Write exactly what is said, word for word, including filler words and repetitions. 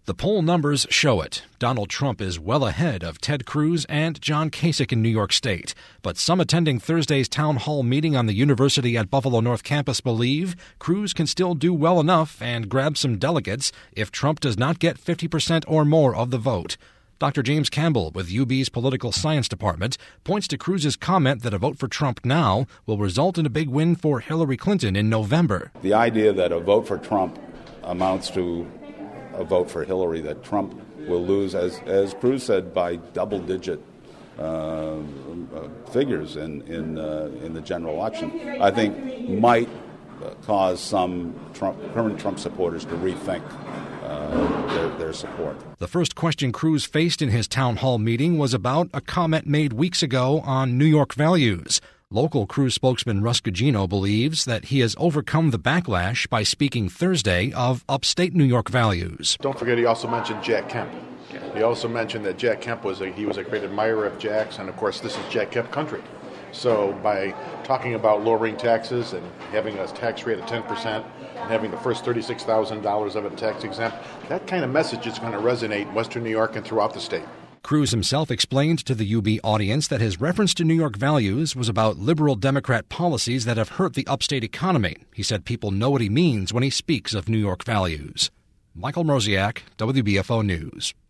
The poll numbers show it. Donald Trump is well ahead of Ted Cruz and John Kasich in New York State. But some attending Thursday's town hall meeting on the University at Buffalo North campus believe Cruz can still do well enough and grab some delegates if Trump does not get fifty percent or more of the vote. Doctor James Campbell with U B's Political Science Department points to Cruz's comment that a vote for Trump now will result in a big win for Hillary Clinton in November. The idea that a vote for Trump amounts to a vote for Hillary, that Trump will lose, as as Cruz said, by double-digit uh, uh, figures in in, uh, in the general election, I think might cause some Trump, current Trump supporters to rethink Uh, their, their support. The first question Cruz faced in his town hall meeting was about a comment made weeks ago on New York values. Local Cruz spokesman Russ Gugino believes that he has overcome the backlash by speaking Thursday of upstate New York values. Don't forget, he also mentioned Jack Kemp. He also mentioned that Jack Kemp was a, he was a great admirer of Jack's, and of course this is Jack Kemp country. So by talking about lowering taxes and having a tax rate of ten percent and having the first thirty-six thousand dollars of it tax exempt, that kind of message is going to resonate in Western New York and throughout the state. Cruz himself explained to the U B audience that his reference to New York values was about liberal Democrat policies that have hurt the upstate economy. He said people know what he means when he speaks of New York values. Michael Mroziak, W B F O News.